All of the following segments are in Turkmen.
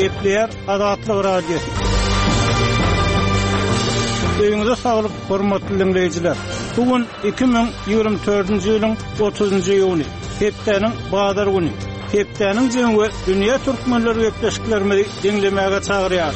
Gepler Azatlyk radiosu. Öňüňizde saglyk, hormatly dinleýijiler. Bugün 2024-nji ýylyň 30-njy ýuny, hepdeniň bazar güni. Hepdeniň jemgy dünýä türkmenleri öpleşiklerini dinlemäge çagyrýar.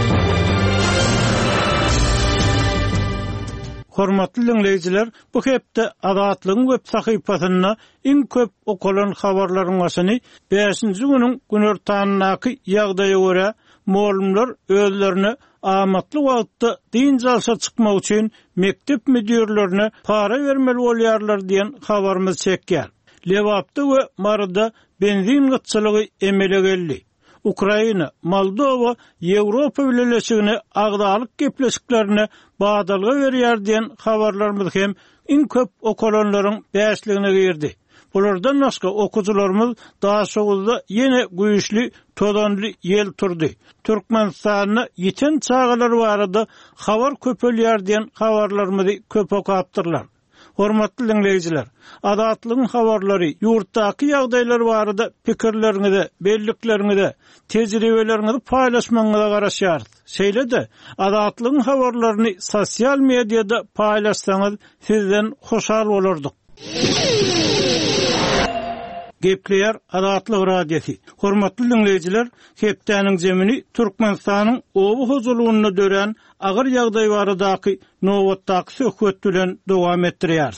Hormatly dinleýijiler, bu hepde Azatlygyň web sahypasyna iň köp okulan habarlaryň başyny 5-nji güniň günortanynaky ýagdaýa görä muallimler özlerini amatly wagtda din jalsa çykmak üçin mektep müdirlerine para bermeli bolýarlar diýen habarymyz çekýär. Lewapda we Marada benzin gıtçylygy emele geldi. Ukraina, Moldova, Ýewropa birleşigine agdalyk gepleşiklerine badalga berýär diýen habarlarymyz hem iň köp okulanlaryň bäşligine girdi. Bulardan başga okujularymyz daha şogulda ýene güýçli, todanly ýel turdy. Türkmenistanyň ýeten çağalar barada habar köpelýär diýen habarlarymyzy köp okapdyrlar. Hormatly dinleýijiler, Azatlygyň habarlary ýurtdaky ýagdaýlar barada pikirleriňizi, bellikleriňizi, tejribeleriňizi paýlaşmaňyza garaşýar. Şeýle-de Azatlygyň habarlaryny sosial mediada paýlaşsaňyz sizden hoşal bolardyk. Gepler Azatlyk radiosu. Hormatly dinleýijiler, hepdeniň jemini Türkmenistanyň owu huzurlugyny dören agyr ýagdaý baradaky nowatdaky söhbet bilen dowam etdirýär.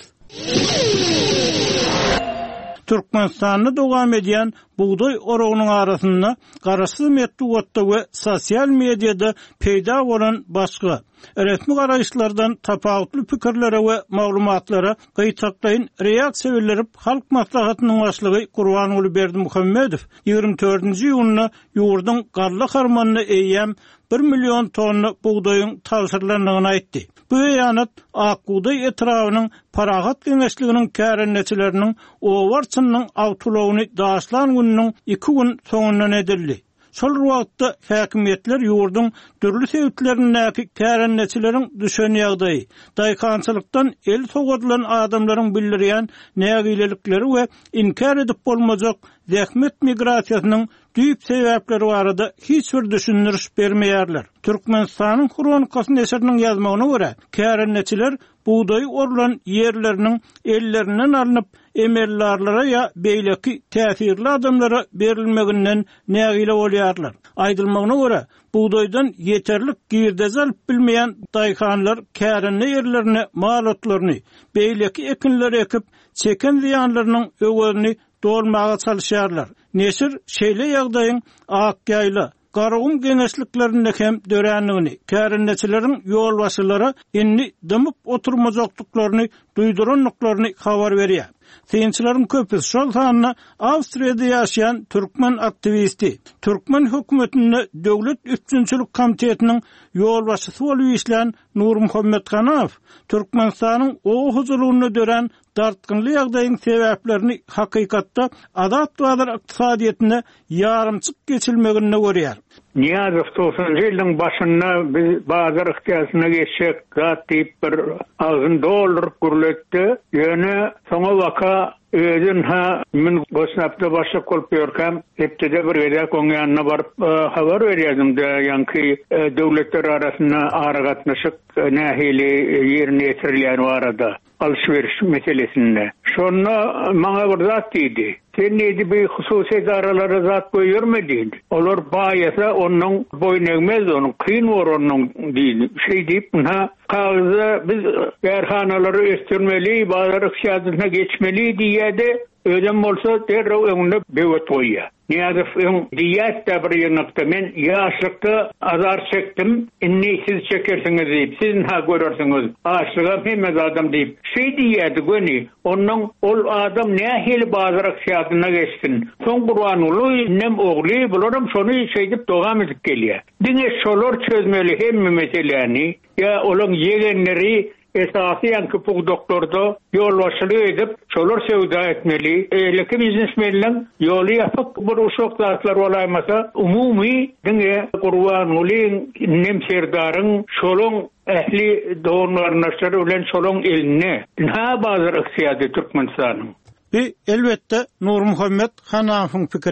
Türkmenistanyny dowam edýän buğday oragynyň arasynda garaşsyz metduatda we sosial mediada peýda bolan başga resmi garaşlardan tapawutly pikirlere we maglumatlara gyýtaklaýyn reaksiýa bildirip halk maslahatynyň başlygy Gurbanuly Berdimuhammedow 24-nji ýylyna ýurdun garly harmanyny eýýäm 1 milyon tonna buğdaýyň tapşyrylanyny aýtdy. Bu beýanat Akbuğday etrawynyň Paragat Geňeşliginiň kärenneçileriniň owarçynyň awtulawyny daşlan gününiň 2 gün soňundan edildi. Şol wagtda häkimetler ýurdun dürli sebäpleriniň kärenneçileriň düşen ýagdaýy, daýkançylykdan el sogadylan adamlaryň bildirýän nägilelikleri we inkar edip bolmajak zähmet migrasiýasynyň düýp sebäpleri barada hiç bir düşündiriş bermeýärler. Türkmenistanyň Kronikasy neşriniň ýazmagyna görä, kärenneçiler buğday orulan yerlerinin ellerinden alınıp emellarlara ya beýleki täsirli adamlara berilmeginden nägile bolýarlar. Aýdylmagyna görä, buğdaydan yeterlik girdez alyp bilmeýän daýkanlar kärenli yerlerine malotlaryny, beýleki ekinleri ekip çeken ziýanlarynyň öwelini dolmaga çalışýarlar. Neşir şeýle ýagdaýyň Akýaýla Garagum geňeşliklerinde hem dörenligini, kärenneçileriň ýol başylary inni dymyp oturmajaklyklaryny, duýduranlyklaryny habar berýär. Seýinçilerin köpüsi şol sanyna Awstriýada ýaşaýan türkmen aktivisti, türkmen hökümetinde döwlet üçinçilik komitetiniň ýol başçysy bolup işlän Nur Muhammed Ganaw, Türkmenistanyň ow huzurlugyny dören dartgynly ýagdaýyň sebäplerini hakykatda azat bazar ykdysadyetine ýarymçyk geçilmegine görýär. Niýazow 90-njy ýylyň başynda biz bazar ykdysadyna geçsek, zat diýip bir $1 dollar gürletdi. Ýöne soňa waka özün min gosnapda başlyk bolup ýörkäm, hepde bir gede koňýanyna baryp habar berýärdim de, ýanky döwletler arasynda aragatnaşyk nähili ýerine ýetirilýän barada alşveriş meselesinde. Şonu maňa bir zat diýdi. Sen neydi bir hususy idaralara zat goýurmedin? Olar baýasa onuň boyun egmez, onuň kyn bor onuň diýdi. Diýip, kagazy biz berhanalary östirmeli, bazar ykdysadyna geçmeli diýdi. Ödem bolsa derrew öňüne bewet goýýar. Niýazow diýetde bir ýernekde men ýaşlykda azar çekdim, inni siz çekersiňiz diýip, siz ha görersiňiz. Aşlyga hemme adam diýip, şey diýdi göni, onuň ol adam nähili bazar ykdysadyna geçsin. Soň Gurbanuly nem ogly bularam şonu şeýdip dogam edip gelýär. Diňe şolar çözmeli hemme meseleni, ýa olaň ýegenleri esasiyan köpük doktorda yol başlığı edip şolar sevda etmeli. Leki biznesmenler yolu yapıp bir uşak zatlar olaymasa umumi dine Gurbanulyň nemserdarın şolun ehli doğumlarınlaşları ulen şolun eline. Ne bazı ıksiyatı Türkmenistan'ın? Elbette Nur Muhammed Ganaw'yň pikiri.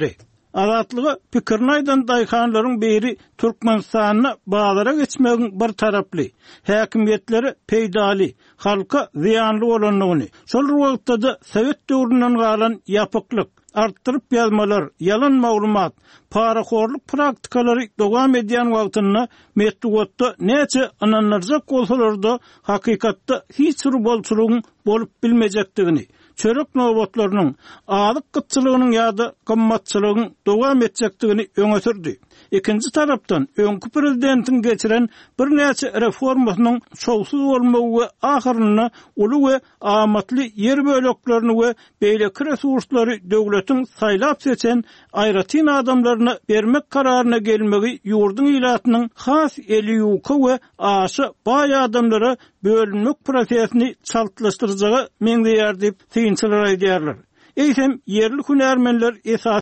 Azatlygy pikirini aýdan daýkanlaryň biri Türkmenistanyna baglara geçmegiň bir taraply, häkimetleri peýdali, halka ziýanly bolanlygyny, şol wagtda da Sowet döwründen galan ýapyklyk, artdyryp ýazmalar, yalan maglumat, paraxorluk praktikalary dowam edýän wagtynda metdugatda näçe ananlarjak bolsalar-da hakykatda hiç bir bolçulugyň bolup bilmejekdigini, çörek nowbatlarynyň, alyk gytçylygynyň ýa-da gymmatçylygyň dowam etjekdigini öňe sürdi. Ikinji tarapdan öňkü prezidentiň geçiren bir näçe reformasynyň şowsuz bolmagy we ahyrynda uly we amatly yer böleklerini we beýleki resurslary döwletiň saýlap seçen aýratyn adamlaryna bermek kararyna gelmegi ýurdun ilatynyň has eli ýuka we aşy baý adamlara bölünmek prosesini çaltlaşdyryjagy meňde ýar diýip synçylar aýdýarlar. Eýsem yerli hünärmenler esas